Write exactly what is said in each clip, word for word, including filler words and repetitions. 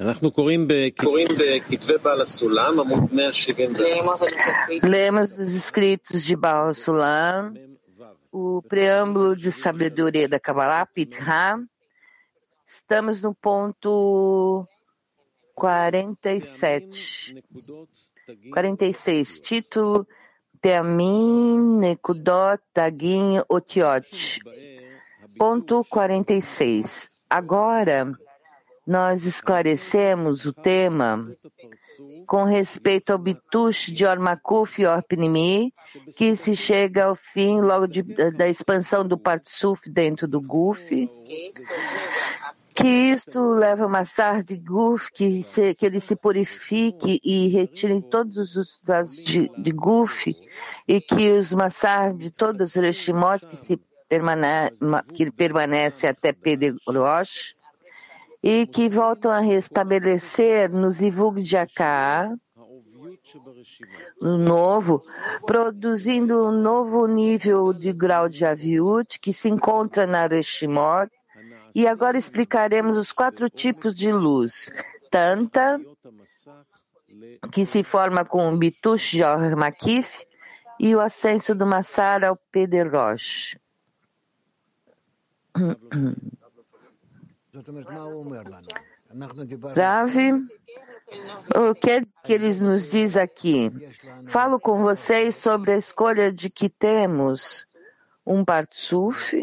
Lemos dos escritos de Baal Sulam, o preâmbulo de sabedoria da Kabbalah, Pithá. Estamos no ponto quarenta e sete. quarenta e seis, título Teamin, Nekudot, Tagin, Otiot. Ponto quarenta e seis. Agora, nós esclarecemos o tema com respeito ao Bitush de Ormakuf e Orpnimi, que se chega ao fim logo de, da expansão do Partsuf dentro do Guf, que isto leva a Massar de Guf, que, se, que ele se purifique e retire todos os vasos de, de Guf, e que os Massar de todos os Reshimot que, se permane, que permanece até Pede Rosh, e que voltam a restabelecer no Zivug de Aká, no novo, produzindo um novo nível de grau de Aviut que se encontra na Reshimot. E agora explicaremos os quatro tipos de luz. Tanta, que se forma com o Bitush de Or-Makif, e o ascenso do Massar ao Peder Rosh. Ravi, o que, que eles nos diz aqui? Falo com vocês sobre a escolha de que temos um Partsuf,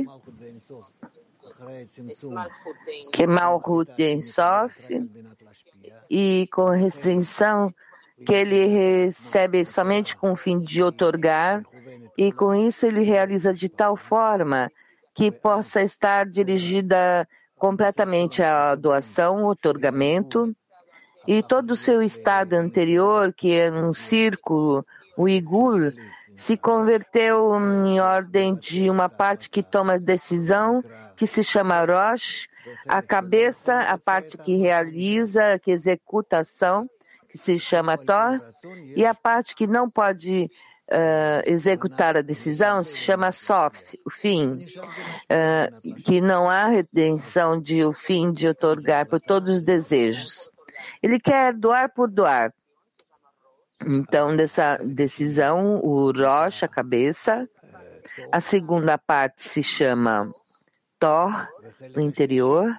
que é Malchut Ein Sof, e com restrição que ele recebe somente com o fim de otorgar, e com isso ele realiza de tal forma que possa estar dirigida completamente à doação, otorgamento, e todo o seu estado anterior, que é um círculo, o Igul, se converteu em ordem de uma parte que toma decisão, que se chama Rosh, a cabeça, a parte que realiza, que executa a ação, que se chama Tor, e a parte que não pode uh, executar a decisão se chama Sof, o fim, uh, que não há redenção de o fim de otorgar por todos os desejos. Ele quer doar por doar. Então, dessa decisão, o Rosh, a cabeça, a segunda parte se chama Tor, no interior,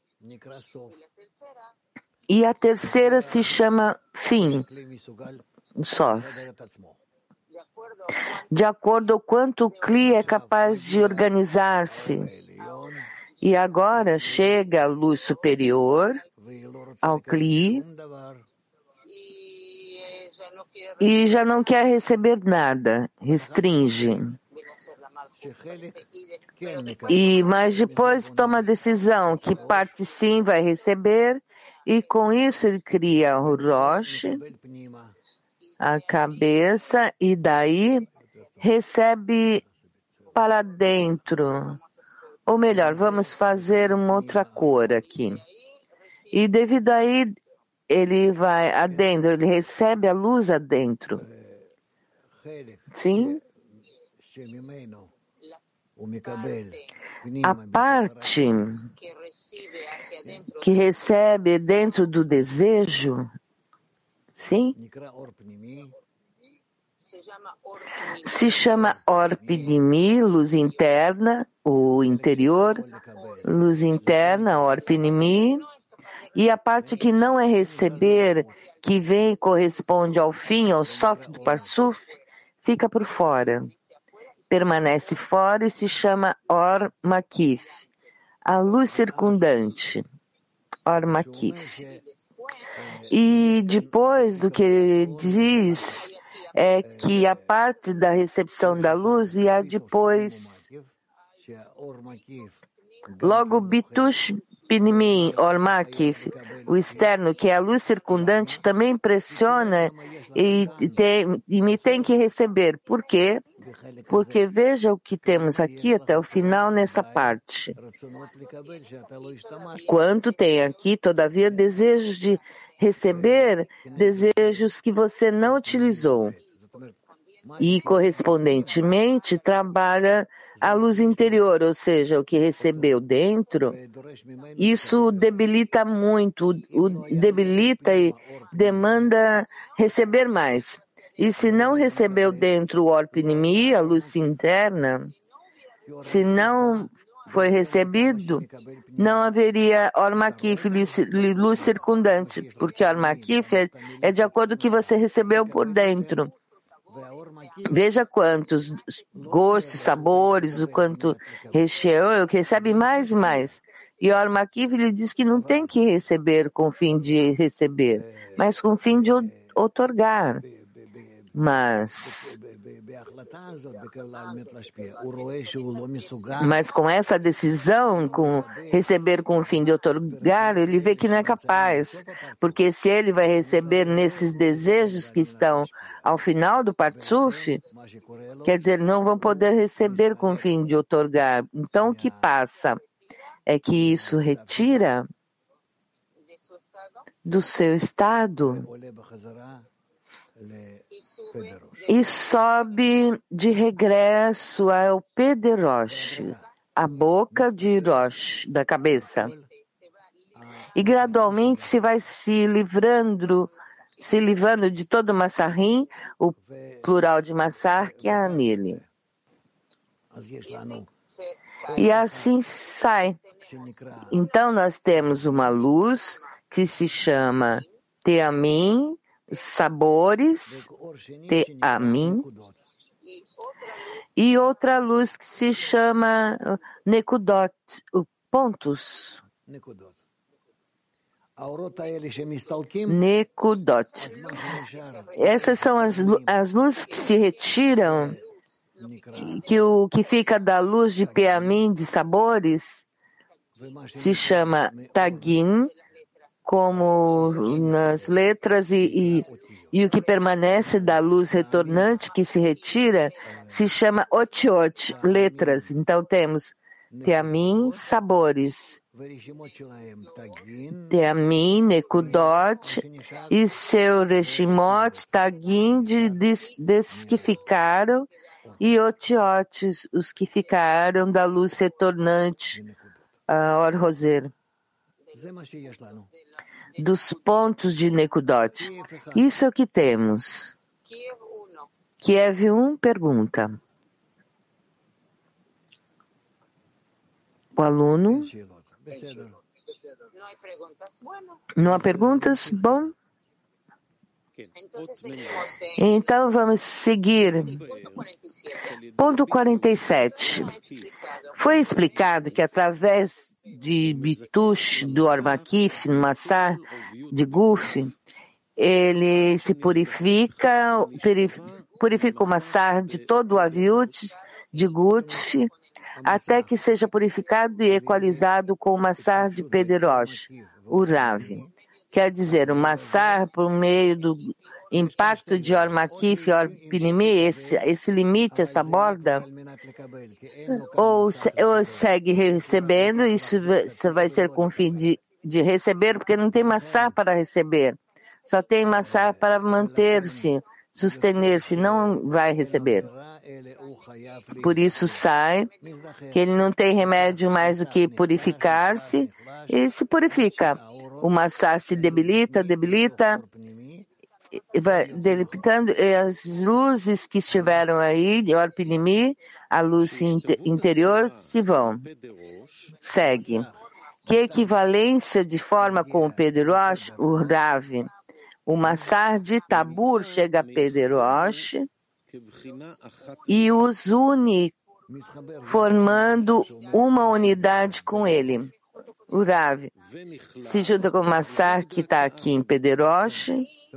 e a terceira se chama Fim, Sof. De acordo com quanto o Kli é capaz de organizar-se. E agora chega a luz superior ao Kli e já não quer receber nada, restringe. E, mas depois toma a decisão que parte sim vai receber, e com isso ele cria o Rosh, a cabeça, e daí recebe para dentro. Ou melhor, vamos fazer uma outra cor aqui. E devido aí, ele vai adentro, ele recebe a luz adentro. Sim? A parte que recebe dentro do desejo, sim? Se chama Orpnimi, luz interna, o interior, luz interna, Orpnimi, e a parte que não é receber, que vem e corresponde ao fim, ao Sof do Parsuf, fica por fora. Permanece fora e se chama Or Makif, a luz circundante, Or Makif. E depois do que ele diz é que a parte da recepção da luz e a depois, logo Bitush Pnimi, Or Makif, o externo, que é a luz circundante, também pressiona e, tem, e me tem que receber. Por quê? Porque veja o que temos aqui até o final nessa parte. Quanto tem aqui, todavia, desejos de receber, desejos que você não utilizou. e, correspondentemente, trabalha a luz interior, ou seja, o que recebeu dentro, isso debilita muito, o debilita e demanda receber mais. E se não recebeu dentro o Orpinimi, a luz interna, se não foi recebido, não haveria Ormakif, luz circundante, porque Ormakif é, é de acordo com o que você recebeu por dentro. Veja quantos gostos, sabores, o quanto recheio, que recebe mais e mais. E o Ormakif, ele diz que não tem que receber com o fim de receber, mas com o fim de outorgar. Mas, mas com essa decisão, com receber com o fim de outorgar, ele vê que não é capaz. Porque se ele vai receber nesses desejos que estão ao final do Partsuf, quer dizer, não vão poder receber com o fim de outorgar. Então, o que passa é que isso retira do seu estado e sobe de regresso ao Pederosh, a boca de Rosh, da cabeça. E gradualmente se vai se livrando, se livrando de todo o Massahim, o plural de Massar, que há nele. E assim sai. Então nós temos uma luz que se chama Teamim, sabores, Teamim, e outra luz que se chama Nekudot, pontos. Nekudot. Essas são as, as luzes que se retiram, que, que o que fica da luz de Teamim, de sabores, se chama Tagin, como nas letras, e, e, e o que permanece da luz retornante que se retira se chama Otiot, letras. Então temos Teamim, sabores, Teamim, Nekudot, e seu Reshimot, Tagim, de, desses que ficaram, e Otiotes, os que ficaram da luz retornante, a Or Roser, dos pontos de Nekudot. Isso é o que temos. Kiev um pergunta. O aluno. Não há perguntas? Bom. Então vamos seguir. Ponto quarenta e sete. Foi explicado que através de Bitush, do Ormakif, no Massar, de Guf, ele se purifica, purifica o Massar de todo o Aviut, de Guf, até que seja purificado e equalizado com o Massar de Pederosh, o Rav. Quer dizer, o Massar, por meio do impacto de Ormakif e Orpinimi, esse, esse limite, essa borda, ou, ou segue recebendo, isso vai ser com o fim de, de receber, porque não tem Massar para receber, só tem Massar para manter-se, sustener-se, não vai receber. Por isso sai que ele não tem remédio mais do que purificar-se, e se purifica. O Massar se debilita, debilita, vai debilitando, e as luzes que estiveram aí, de Orpinimi, a luz interior, se vão. Segue. Que equivalência de forma com o Pederosh, o Rav, o Massar de Tabur chega a Pederosh e os une, formando uma unidade com ele. O Rav se junta com o Massar que está aqui em Pederosh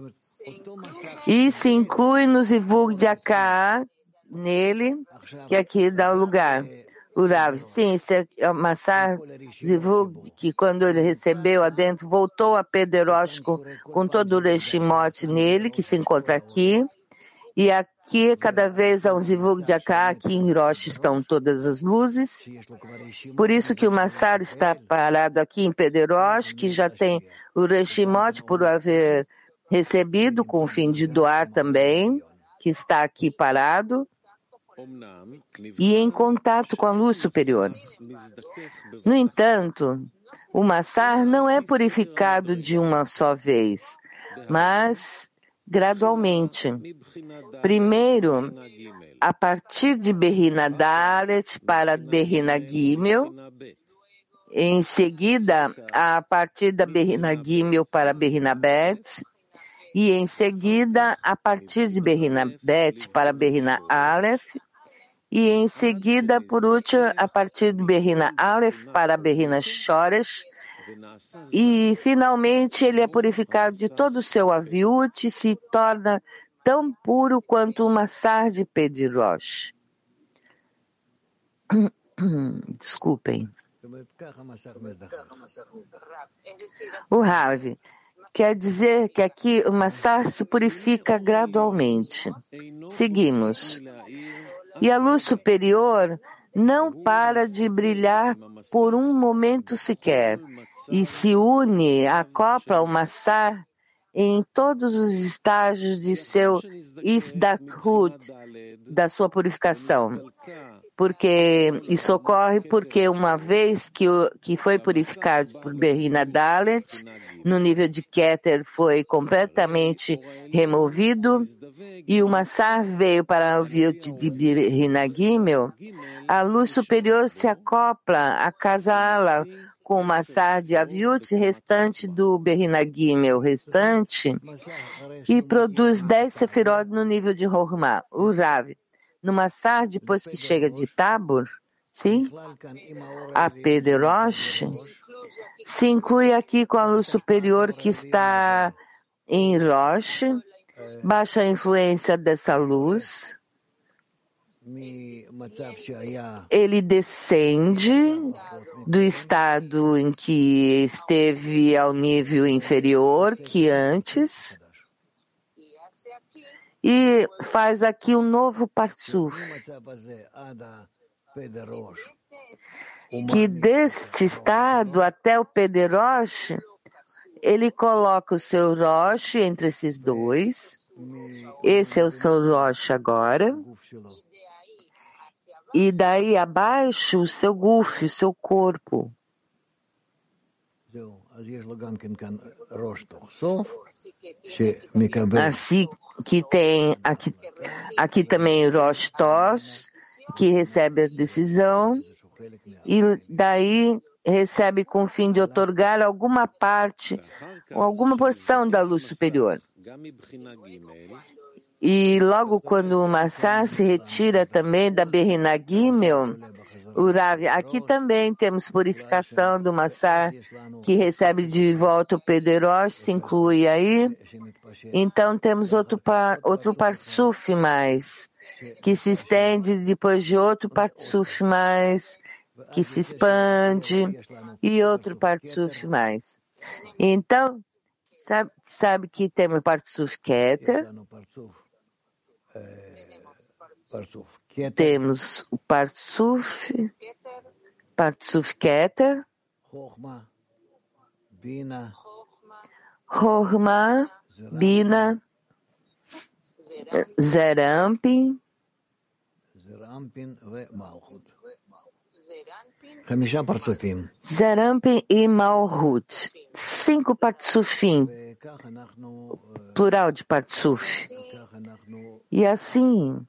e se inclui no Zivug de Aká, nele, que aqui dá o lugar. O Rav, sim, esse é o Massar Zivug, que quando ele recebeu adentro, voltou a Pederosh com, com todo o Reshimot nele, que se encontra aqui. E aqui, cada vez há um Zivug de Aká, aqui em Rosh estão todas as luzes. Por isso que o Massar está parado aqui em Pederosh, que já tem o Reshimot por haver recebido, com o fim de doar também. que está aqui parado e em contato com a luz superior. No entanto, o Massar não é purificado de uma só vez, mas gradualmente. Primeiro, a partir de Berrina Dalet para Berrina Gimel, em seguida, a partir da Berrina Gimel para Berrina Bet, e em seguida, a partir de Berrina Bet para Berrina Aleph, e em seguida, por último, a partir de Berrina Aleph para Berrina Shoresh, e finalmente ele é purificado de todo o seu aviut e se torna tão puro quanto uma sar de Pedirosh. Desculpem. O Rav quer dizer que aqui o Massar se purifica gradualmente. Seguimos. E a luz superior não para de brilhar por um momento sequer e se une, acopla ao Massar em todos os estágios de seu Isdakhut, da sua purificação. Porque isso ocorre porque uma vez que, o, que foi purificado por Berrina Dalet, no nível de Keter foi completamente removido e o Massar veio para o Viut de Berrina Gimel, a luz superior se acopla, acasala com o Massar de Aviut restante do Berrina Gimel restante e produz dez sefirot no nível de Hormá. O Rav, no Massar, depois que chega de Tabor, sim, a Pederosh, se inclui aqui com a luz superior que está em Rosh, baixa a influência dessa luz. Ele descende do estado em que esteve ao nível inferior que antes e faz aqui um novo parsuf, que deste estado até o Pederosh, ele coloca o seu Rosh entre esses dois. Esse é o seu Rosh agora. E daí abaixo o seu guf, o seu corpo. Assim que tem aqui, aqui também Rosh Tos, que recebe a decisão, e daí recebe com o fim de otorgar alguma parte ou alguma porção da luz superior. E logo quando o Massar se retira também da Berrina Gimel, o Rav, aqui também temos purificação do Massar que recebe de volta o Pederosh, se inclui aí. Então temos outro, par, outro parsuf mais, que se estende depois de outro parsuf mais, que se expande, e outro parsuf mais. Então, sabe, sabe que temos o parsuf Keter, temos o parsuf, parsuf Keter, Horma, Bina, Zerampin, Zerampin e Malhut. Cinco parsufim, plural de parsuf. E assim,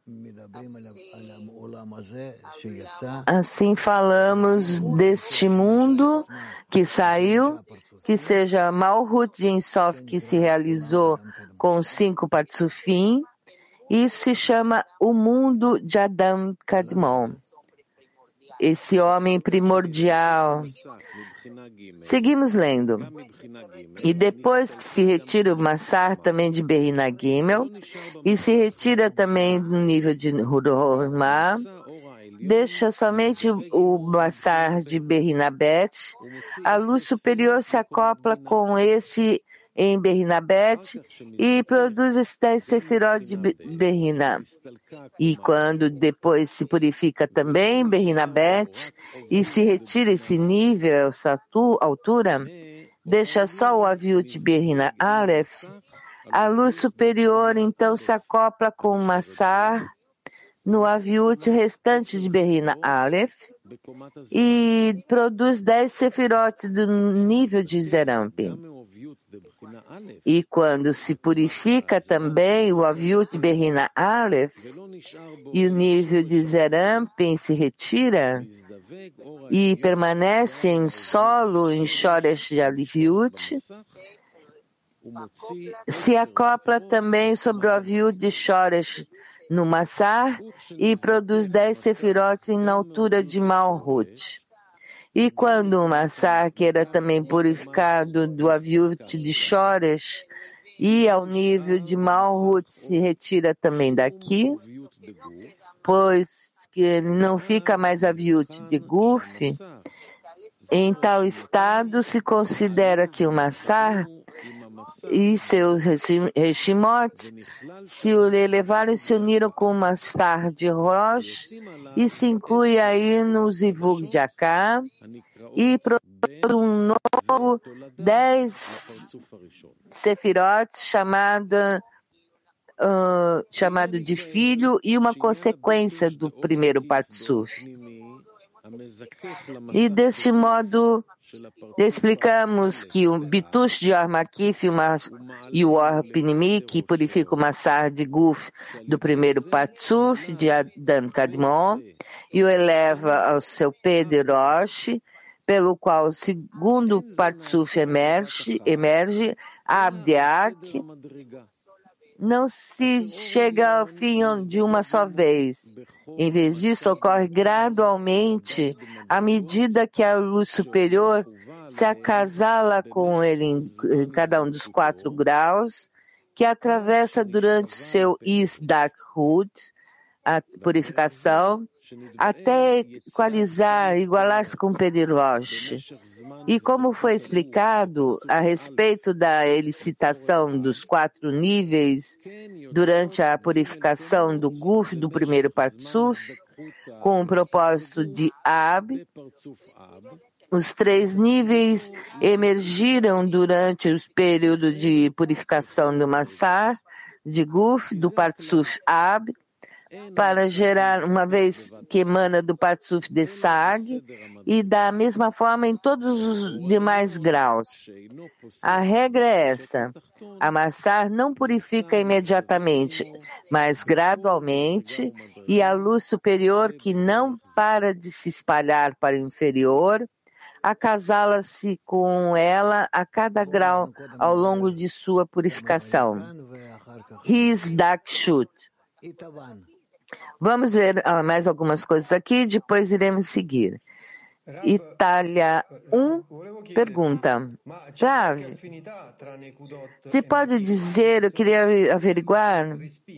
assim falamos deste mundo que saiu, que seja Malhut de Ensof, que se realizou com cinco parsufim. Isso se chama o mundo de Adam Kadmon, esse homem primordial. Seguimos lendo. E depois que se retira o Massar também de Berrina Gimel, e se retira também no nível de Hormá, deixa somente o Massar de Berrina Bet, a luz superior se acopla com esse em Berrina Bet e produz esses dez sefirot de Berrina. E quando depois se purifica também Berrina Bet e se retira esse nível, essa altura, deixa só o aviut de Berrina Aleph, A luz superior, então, se acopla com o Massar no aviut restante de Berrina Aleph e produz dez sefirot do nível de Zerampi. E quando se purifica também o aviut Berrina Aleph e o nível de Zerampi se retira e permanece em solo em Shoresh de Aviut, se acopla também sobre o aviut de Shoresh no Massar e produz dez sefirot na altura de Malhut. E quando o Massar, que era também purificado do aviut de Shoresh e ao nível de Malhut, se retira também daqui, pois que ele não fica mais aviut de Guf, em tal estado se considera que o Massar e seus Reshimot se elevaram e se uniram com o Massar de Rosh e se inclui aí no Zivug de Aká e produz um novo dez sefirot chamada, uh, chamado de filho e uma consequência do primeiro Partsuf. E deste modo explicamos que o Bitush de Or Makif e o Or Pinimi, que purifica o Massar de Guf do primeiro Partsuf de Adam Kadmon e o eleva ao seu P de Rosh, pelo qual o segundo Partsuf emerge, emerge Abdeak, não se chega ao fim de uma só vez. Em vez disso, ocorre gradualmente à medida que a luz superior se acasala com ele em, em cada um dos quatro graus, que atravessa durante o seu Isdakhut, a purificação, até equalizar, igualar-se com Pedirosh. E como foi explicado a respeito da elicitação dos quatro níveis durante a purificação do Guf do primeiro Partsuf, com o propósito de Ab, os três níveis emergiram durante o período de purificação do Massar, de Guf, do Partsuf Ab, para gerar, uma vez que emana do Partsuf de Sag, e da mesma forma em todos os demais graus. A regra é essa: a Massar não purifica imediatamente, mas gradualmente, e a luz superior, que não para de se espalhar para o inferior, acasala-se com ela a cada grau ao longo de sua purificação. His Dakshut. Vamos ver ah, mais algumas coisas aqui, depois iremos seguir. Itália um pergunta: Rav, se pode dizer, eu queria averiguar,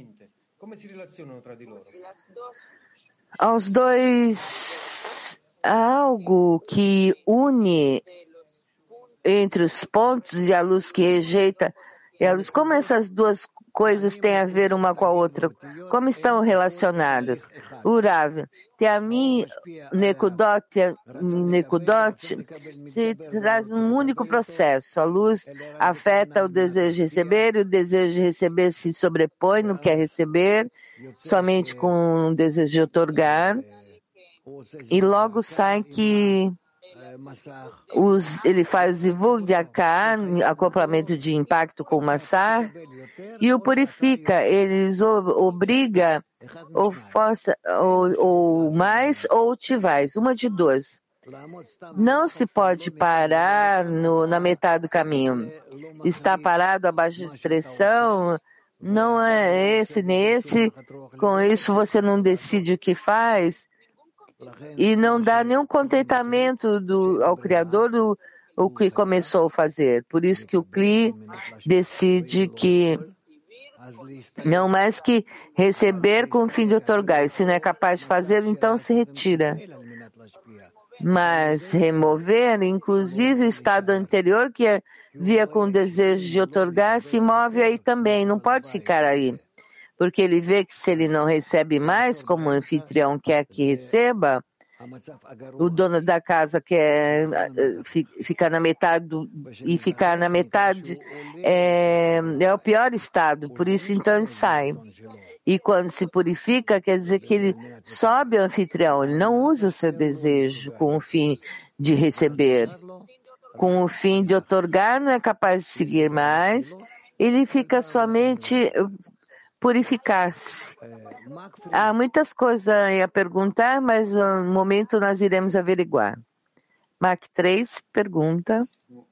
aos dois, há algo que une entre os pontos e a luz que rejeita e a luz, como essas duas coisas têm a ver uma com a outra? Como estão relacionadas? O Rav, Teami Nekudot, Nekudot se traz um único processo. A luz afeta o desejo de receber, e o desejo de receber se sobrepõe no que é receber, somente com o desejo de otorgar, e logo sai que Os, ele faz zivug de Aká, acoplamento de impacto com o Massar, e o purifica. Eles obriga ou força ou, ou mais ou tivais, uma de duas. Não se pode parar no, na metade do caminho. Está parado abaixo de pressão, não é esse nem esse, com isso você não decide o que faz. E não dá nenhum contentamento do, ao Criador do o que começou a fazer. Por isso que o Kli decide que não mais que receber com o fim de otorgar. E se não é capaz de fazer, então se retira. Mas remover, inclusive o estado anterior, que havia com o desejo de otorgar, se move aí também, não pode ficar aí. Porque ele vê que se ele não recebe mais, como o anfitrião quer que receba, o dono da casa quer ficar na metade do, e ficar na metade é, é o pior estado, por isso então ele sai. E quando se purifica, quer dizer que ele sobe ao anfitrião, ele não usa o seu desejo com o fim de receber. Com o fim de otorgar, não é capaz de seguir mais, ele fica somente purificar-se. Há muitas coisas a perguntar, mas no momento nós iremos averiguar. Mac três pergunta.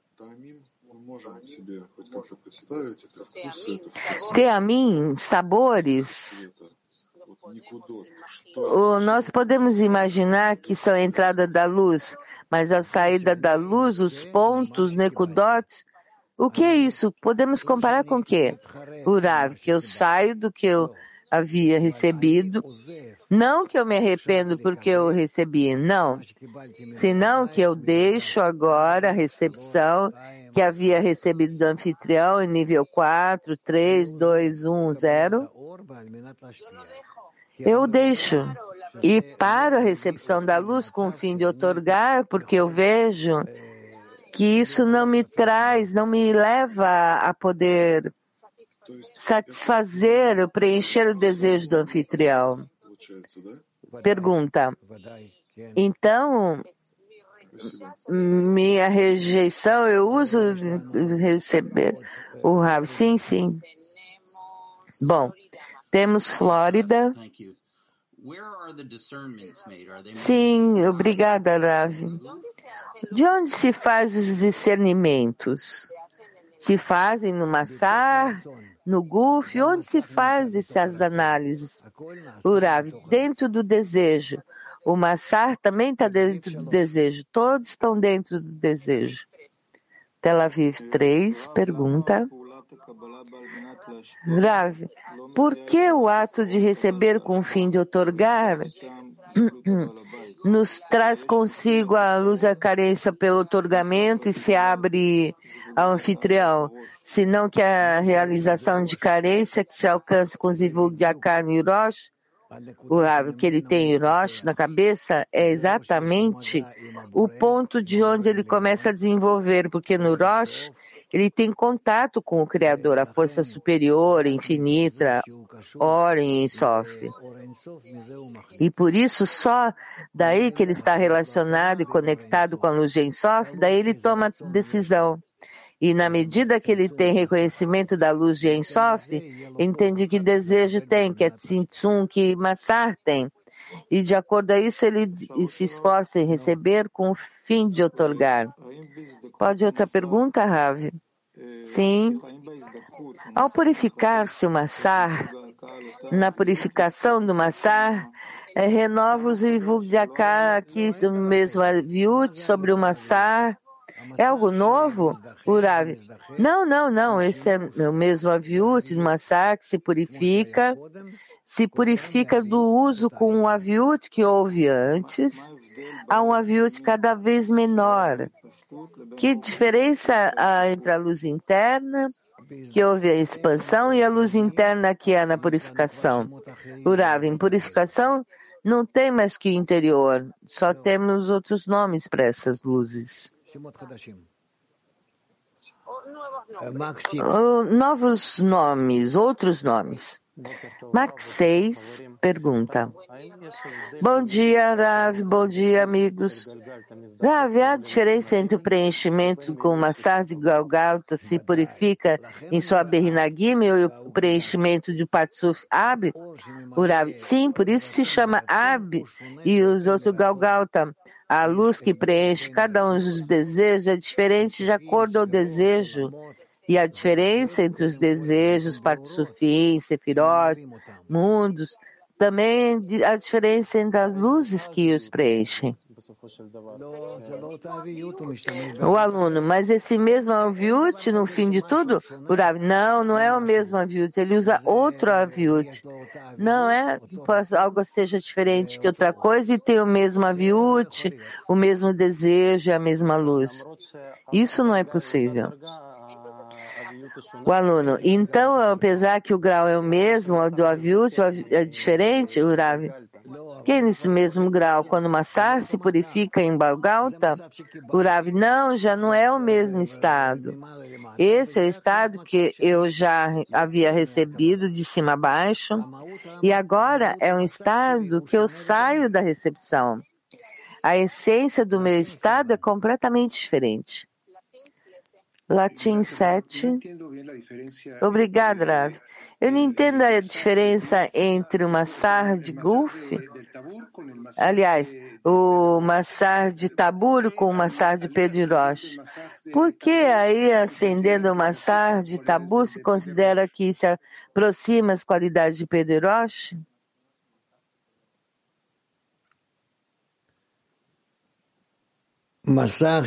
Teamim, sabores. O, nós podemos imaginar que são a entrada da luz, mas a saída da luz, os pontos, nekudot, o que é isso? Podemos comparar com o quê? O Rav, que eu saio do que eu havia recebido, não que eu me arrependo porque eu recebi, não, senão que eu deixo agora a recepção que havia recebido do anfitrião em nível quatro, três, dois, um, zero. Eu deixo e paro a recepção da luz com o fim de otorgar, porque eu vejo que isso não me traz, não me leva a poder satisfazer, preencher o desejo do anfitrião. Pergunta. Então, minha rejeição, eu uso receber o Rav? Sim, sim. Bom, temos Flórida. Sim, obrigada, Rav. De onde se faz os discernimentos? Se fazem no Massar, no Guf? Onde se faz essas análises? O Rav, dentro do desejo. O Massar também está dentro do desejo. Todos estão dentro do desejo. Tel Aviv três, pergunta. Rav, por que o ato de receber com o fim de otorgar nos traz consigo a luz da carência pelo otorgamento e se abre ao anfitrião, senão que a realização de carência que se alcança com os Zivug de Akar e Rosh, o que ele tem Rosh na cabeça, é exatamente o ponto de onde ele começa a desenvolver, porque no Rosh ele tem contato com o Criador, a força superior, infinita, Oren e Sof. E por isso, só daí que ele está relacionado e conectado com a luz de Ensof, daí ele toma decisão. E na medida que ele tem reconhecimento da luz de Ensof, entende que desejo tem, que é Tzimtzum, que Massar tem. E de acordo a isso, ele se esforça em receber com o fim de otorgar. Pode outra pergunta, Rav? Sim. Ao purificar-se o Massar, na purificação do Massar, é, renova os Zivug de Akar aqui no mesmo Aviut, sobre o Massar. É algo novo? Urav? Não, não, não. Esse é o mesmo Aviut do Massar que se purifica. Se purifica do uso com o Aviut que houve antes a um Aviut cada vez menor. Que diferença há entre a luz interna, que houve a expansão, e a luz interna que é na purificação? Urav, em purificação não tem mais que o interior, só temos outros nomes para essas luzes. Oh, novos nomes, outros nomes. Max seis pergunta. Bom dia, Rav. Bom dia, amigos. Rav, há diferença entre o preenchimento com o Massar de Galgalta se purifica em sua Berinagim e o preenchimento de Patsuf Ab? O Rav, sim, por isso se chama Ab e os outros Galgalta. A luz que preenche cada um dos desejos é diferente de acordo ao desejo. E a diferença entre os desejos, Partsufim, Sefirot, mundos, também a diferença entre as luzes que os preenchem. O aluno, mas esse mesmo aviut, no fim de tudo, o Rav, não, não é o mesmo aviut, ele usa outro aviut. Não é que algo seja diferente que outra coisa e tem o mesmo aviut, o mesmo desejo e a mesma luz. Isso não é possível. O aluno, então, apesar que o grau é o mesmo, o do aviut é diferente, o Rav? que nesse mesmo grau, quando Massar se purifica em Balgalta, o Rav, não, já não é o mesmo estado. Esse é o estado que eu já havia recebido de cima a baixo, e agora é um estado que eu saio da recepção. A essência do meu estado é completamente diferente. Latim sete. Obrigado, Rav. Eu não entendo a diferença entre o Massar de Guf, aliás, o Massar de Tabur com o Massar de Pedirosh. Por que aí, acendendo o Massar de Tabur, se considera que se aproxima as qualidades de Pedirosh? Massar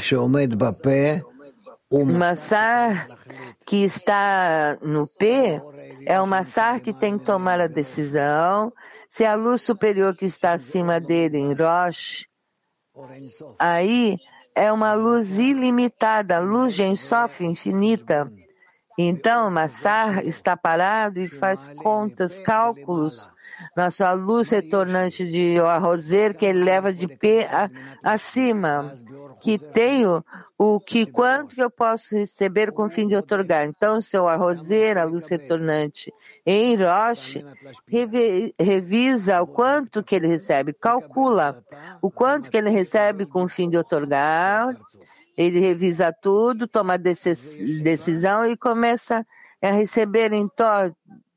O Massar que está no P é o Massar que tem que tomar a decisão. Se a luz superior que está acima dele em Rosh, aí é uma luz ilimitada, luz de Ensof infinita. Então o Massar está parado e faz contas, cálculos na sua luz retornante de arrozer que ele leva de pé a, acima, que tenho o que quanto que eu posso receber com o fim de otorgar. Então, seu arrozer, a luz retornante em Rosh, revi, revisa o quanto que ele recebe, calcula o quanto que ele recebe com o fim de otorgar. Ele revisa tudo, toma decisão e começa a receber em Tor.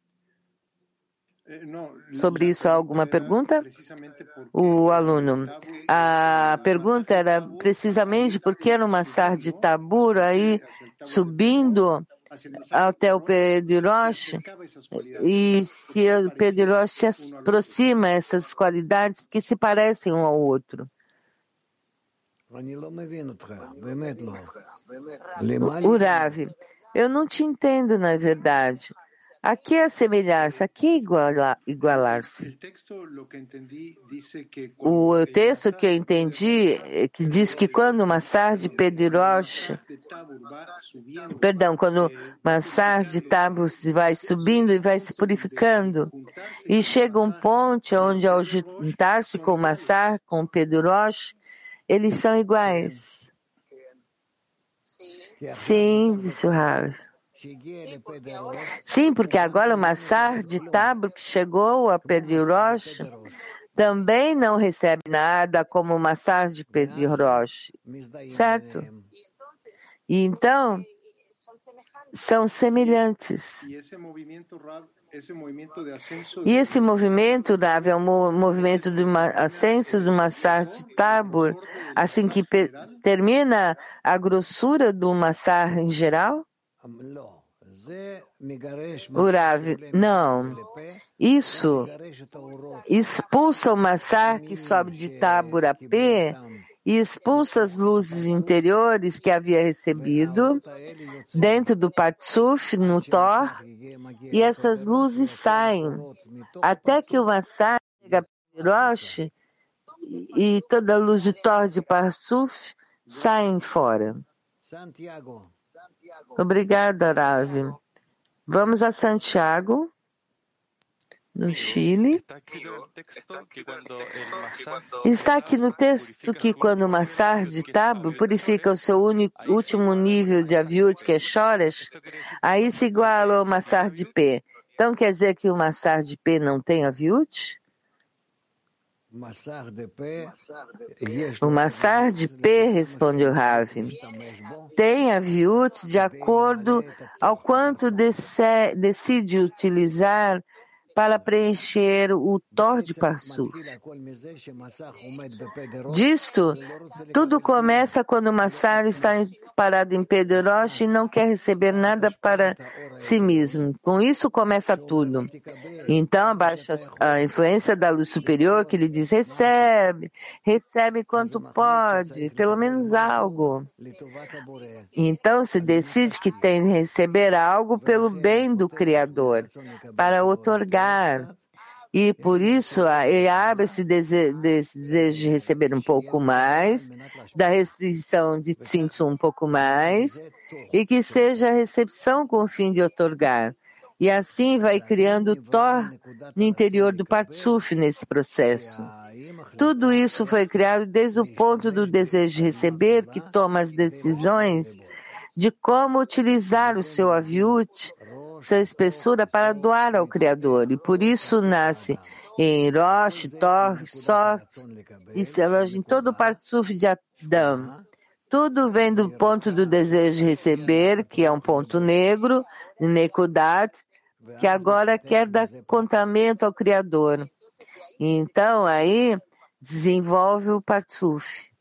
Sobre isso, há alguma pergunta? O aluno. A pergunta era precisamente porque no Massar de Tabur, aí subindo até o Pedirosh, e se o Pedirosh se aproxima essas qualidades que se parecem um ao outro. O Rav, eu não te entendo na verdade. Aqui é assemelhar-se, aqui é igualar, igualar-se. O texto que eu entendi é que diz que quando o Massar de Pedirosh, perdão, quando o Massar de Tabur vai subindo e vai se purificando, e chega um ponto onde ao juntar-se com o Massar, com o Pedirosh, eles são iguais. Sim, disse o Rav. Sim, porque agora o Massar de Tabur que chegou a Pedirosh também não recebe nada como o Massar de Pedirosh, certo? E então, são semelhantes. E esse movimento, Rav, é o movimento do ascenso do Massar de Tabur, assim que termina a grossura do Massar em geral? O Rav, não. Isso expulsa o Massar que sobe de Tabur a P e expulsa as luzes interiores que havia recebido dentro do Patsuf, no Tor, e essas luzes saem até que o Massar chega a Pedirosh e toda a luz de Tor de Patsuf saem fora. Obrigada, Rav. Vamos a Santiago, no Chile. Está aqui no texto que quando o Massar de Tabur purifica o seu único, último nível de aviut, que é Shoresh, aí se iguala ao Massar de P. Então quer dizer que o Massar de P não tem aviut? O Massar de P, responde o Rav, tem aviut de acordo ao quanto dece, decide utilizar para preencher o Tor de Parsuf. Disto, tudo começa quando o Massar está parado em Pedirosh e não quer receber nada para si mesmo. Com isso começa tudo. Então abaixa a influência da luz superior que lhe diz, recebe, recebe quanto pode, pelo menos algo. Então se decide que tem de receber algo pelo bem do Criador, para otorgar. E por isso ele abre esse desejo, desejo de receber um pouco mais, da restrição de tzimtzum um pouco mais, e que seja a recepção com o fim de otorgar. E assim vai criando Tor no interior do Partsuf nesse processo. Tudo isso foi criado desde o ponto do desejo de receber, que toma as decisões de como utilizar o seu aviut, sua espessura, para doar ao Criador. E por isso nasce em Rosh, Tor, Sof e Selosh, em todo o Partsuf de Adam. Tudo vem do ponto do desejo de receber, que é um ponto negro, Nekudat, que agora quer dar contamento ao Criador. Então, aí, desenvolve o Partsuf.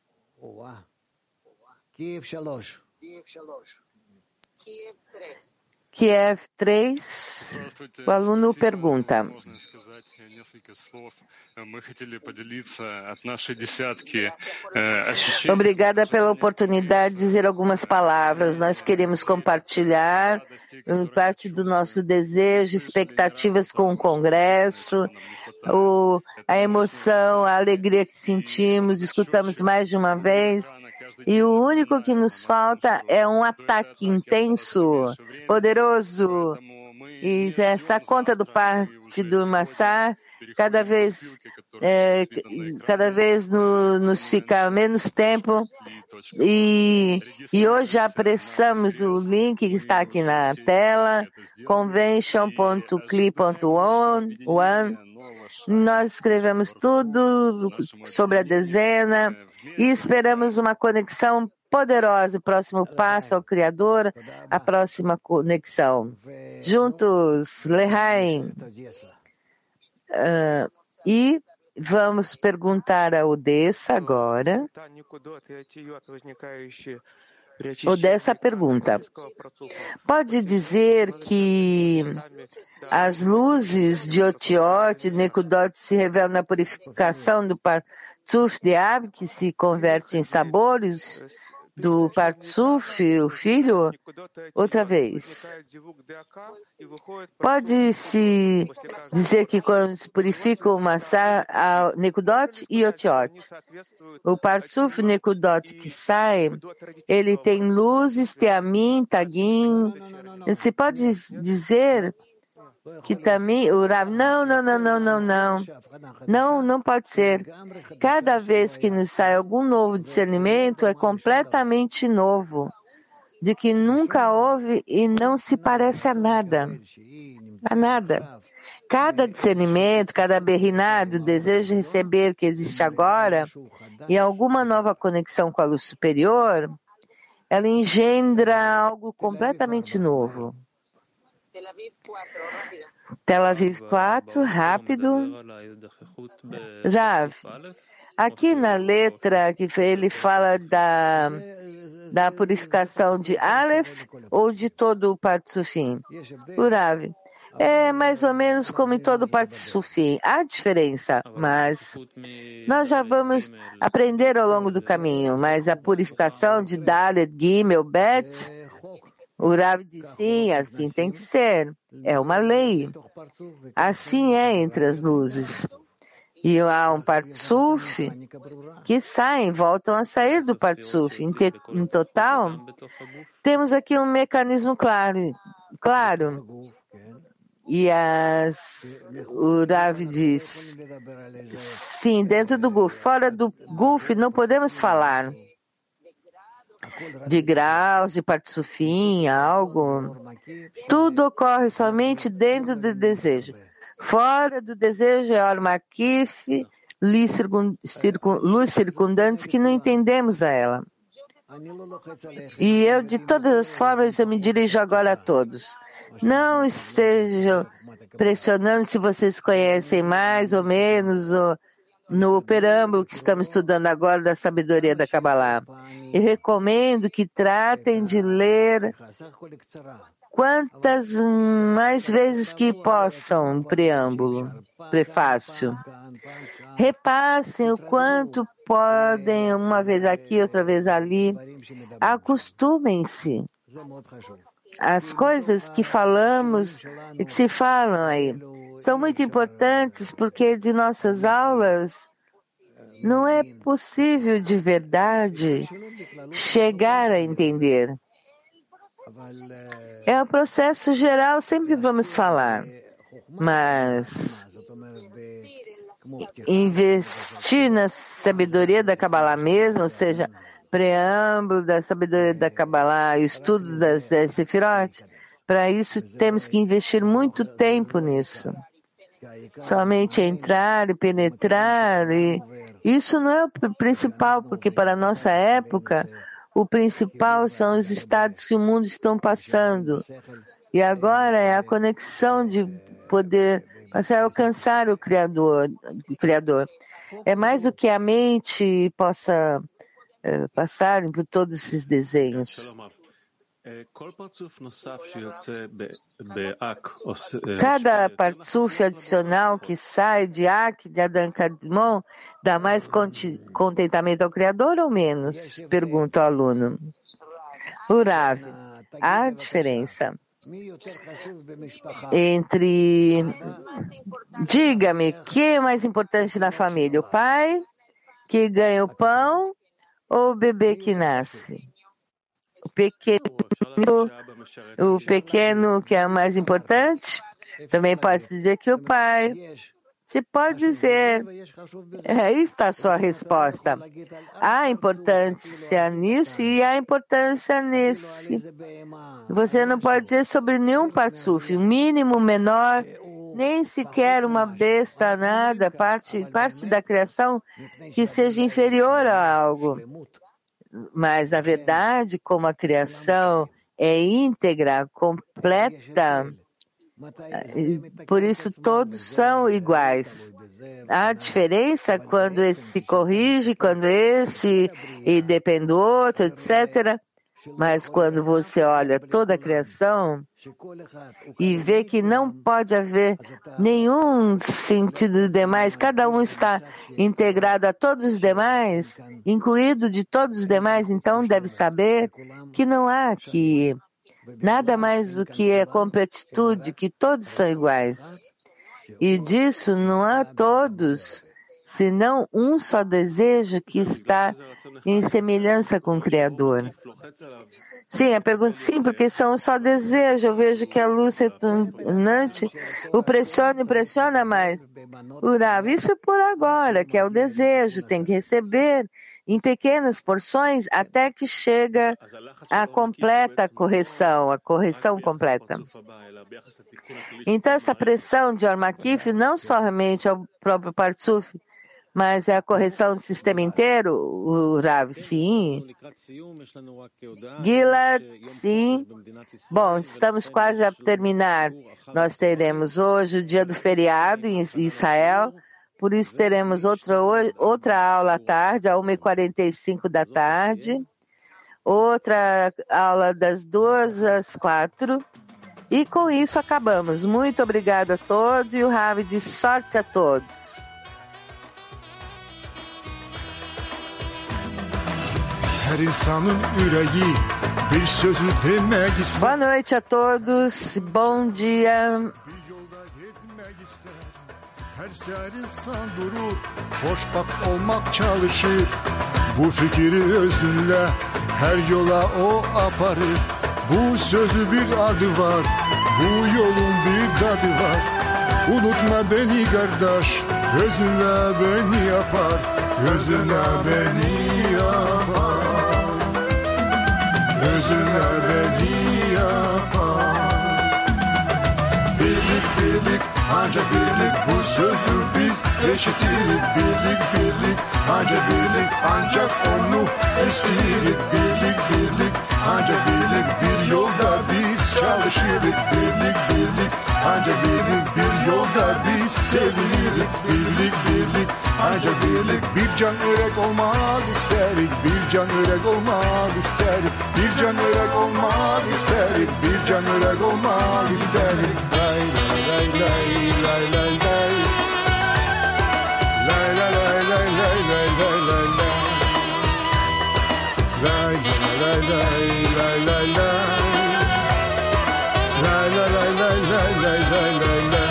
Kiev três, o aluno pergunta. Obrigada pela oportunidade de dizer algumas palavras. Nós queremos compartilhar parte do nosso desejo, expectativas com o Congresso, o, a emoção, a alegria que sentimos, escutamos mais de uma vez. E o único que nos falta é um ataque intenso, poderoso. E essa conta do parte do Massar, cada vez, é, cada vez no, nos fica menos tempo. E, e hoje apressamos o link que está aqui na tela, convention ponto cli ponto one. Nós escrevemos tudo sobre a dezena e esperamos uma conexão poderosa, o próximo passo ao Criador, a próxima conexão. Juntos, Lehaim. Uh, e vamos perguntar a Odessa agora. Odessa pergunta, pode dizer que as luzes de Otiot e Nekudot se revelam na purificação do Partsuf de Ab, que se converte em sabores do Partsuf, o filho? Outra vez. Pode-se dizer que quando se purifica o Massar, a Nekudot e Otiot, o Partsuf Nekudot que sai, ele tem luzes, Teamim, Tagim. Se pode dizer que também o Rav, não, não, não, não, não, não, não, não pode ser. Cada vez que nos sai algum novo discernimento é completamente novo, de que nunca houve e não se parece a nada, a nada. Cada discernimento, cada berrinado, desejo de receber que existe agora e alguma nova conexão com a luz superior, ela engendra algo completamente novo. Tel Aviv quatro, rápido. Rav, aqui na letra que ele fala da, da purificação de Aleph ou de todo o Partsufim? O Rav, é mais ou menos como em todo o Partsufim. Há diferença, mas nós já vamos aprender ao longo do caminho. Mas a purificação de Dalet, Gimel, Bet, o Rav diz sim, assim tem que ser. É uma lei. Assim é entre as luzes. E há um Partsuf que saem, voltam a sair do Partsuf. Em, te, em total, temos aqui um mecanismo claro. claro. E as, o Rav diz, sim, dentro do Guf. Fora do Guf não podemos falar de graus, de Partsufim, algo. Tudo ocorre somente dentro do desejo. Fora do desejo é Ormakif, luz circundantes que não entendemos a ela. E eu, de todas as formas, eu me dirijo agora a todos. Não estejam pressionando se vocês conhecem mais ou menos o no preâmbulo que estamos estudando agora da sabedoria da Kabbalah. Eu recomendo que tratem de ler quantas mais vezes que possam o preâmbulo, prefácio. Repassem o quanto podem, uma vez aqui, outra vez ali. Acostumem-se. As coisas que falamos e que se falam aí são muito importantes porque de nossas aulas não é possível de verdade chegar a entender. É o processo geral, sempre vamos falar, mas investir na sabedoria da Kabbalah mesmo, ou seja, preâmbulo da sabedoria da Kabbalah e o estudo das dez Sefirot, para isso temos que investir muito tempo nisso. Somente entrar e penetrar, e isso não é o principal, porque para a nossa época, o principal são os estados que o mundo está passando. E agora é a conexão de poder passar a alcançar o Criador. O Criador. É mais do que a mente possa é, passar por todos esses desenhos. Cada partsuf adicional que sai de Ak, de Adam Kadmon, dá mais contentamento ao Criador ou menos? Pergunta o aluno. O Rav, há diferença entre, diga-me, o que é mais importante na família? O pai que ganha o pão ou o bebê que nasce? O pequeno, o pequeno que é o mais importante? Também pode dizer que o pai. Se pode dizer, aí está a sua resposta. Há importância nisso e há importância nesse. Você não pode dizer sobre nenhum patsuf, o mínimo, menor, nem sequer uma besta, nada, parte, parte da criação que seja inferior a algo. Mas, na verdade, como a criação é íntegra, completa, por isso todos são iguais. Há diferença quando esse se corrige, quando esse e depende do outro, etcétera. Mas quando você olha toda a criação e vê que não pode haver nenhum sentido demais, cada um está integrado a todos os demais, incluído de todos os demais, então deve saber que não há aqui nada mais do que a completitude, que todos são iguais. E disso não há todos, senão um só desejo que está em semelhança com o Criador. Sim, a pergunta sim, porque são um só desejo. Eu vejo que a luz retornante o pressiona e pressiona mais. Urav, isso é por agora, que é o desejo, tem que receber em pequenas porções até que chega a completa correção, a correção completa. Então essa pressão de Ormakif não somente ao próprio Partsuf, mas é a correção do sistema inteiro, o Rav, sim. Gilad, sim. Bom, estamos quase a terminar. Nós teremos hoje o dia do feriado em Israel. Por isso teremos outra, outra aula à tarde, às uma e quarenta e cinco da tarde. Outra aula das duas às quatro. E com isso acabamos. Muito obrigada a todos e o Rav de sorte a todos. Boa noite a todos. Bom dia. Her seher insan durur, hoşbak olmak çalışır. Bu fikri özünle her yola o aparır. Bu sözü bir adı var, bu yolun bir tadı var. Unutma beni kardeş, gözünle beni yapar. Gözünle beni yapar. Gözünle beni yapar. Birlik birlik, ancak birlik, bu sözü biz eşitirik. Birlik birlik, ancak birlik, ancak onu isteyirik. Birlik birlik, ancak birlik, bir yolda biz çalışırız. Birlik birlik, ancak birlik, bir yolda biz sevinirik. Birlik birlik, ancak birlik, bir can örek olmak isterik. Bir can örek olmak isterik. Bir can örek olmak isterik. Bir can örek olmak isterik. Lay lay lay lay lay lay. Lay lay lay lay lay lay lay lay lay. Lay lay lay lay lay lay. Lay lay lay lay lay lay lay lay lay.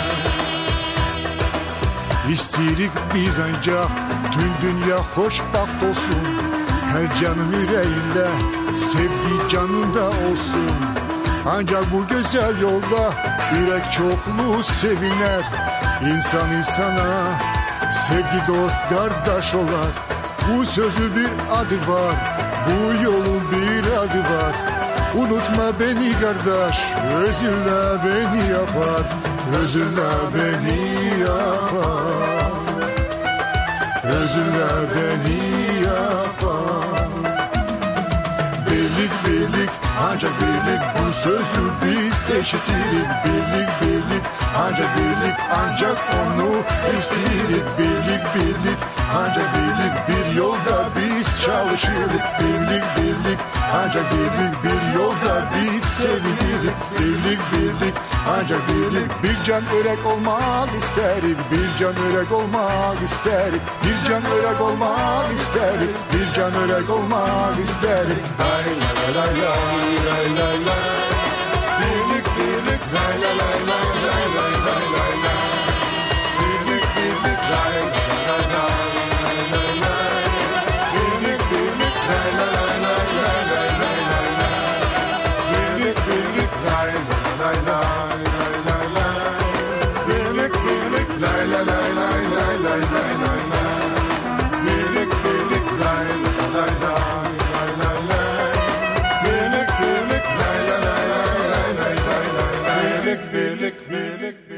İstirik biz ancak tüm dünya hoşbakt olsun. Her canın yüreğinde sevgi canında olsun. Ancak bu güzel yolda yürek çokluğu seviner. İnsan insana Sevgi dost kardeş olar. Bu sözü bir adı var. Bu yolun bir adı var. Unutma beni kardeş. Özürle beni yapar. Özürle beni yapar. Özürle beni yapar. Birlik birlik ancak birlik, bu sözü biz eşitirik. Birlik birlik ancak birlik, ancak onu istirik. Birlik birlik ancak birlik, bir yolda biz çalışırız. Birlik birlik ancak birlik, bir yolda biz sevinirik. Birlik birlik ancak birlik, bir can örek olmak isterik. Bir can örek olmak isterik. Bir can örek olmak isterik. Bir can örek olmak isterik. Lay lay lay lay lay lay. Birlik birlik lay lay lay lay lay lay lay lay lay. Birlik birlik lay lay lay lay lay lay. Birlik birlik lay lay lay lay lay lay lay lay. Birlik birlik lay lay lay lay lay lay. Birlik birlik lay lay lay lay lay lay lay lay lay. Birlik birlik lay lay lay lay lay lay. Birlik birlik lay lay lay lay lay lay lay lay. Birlik birlik birlik birlik.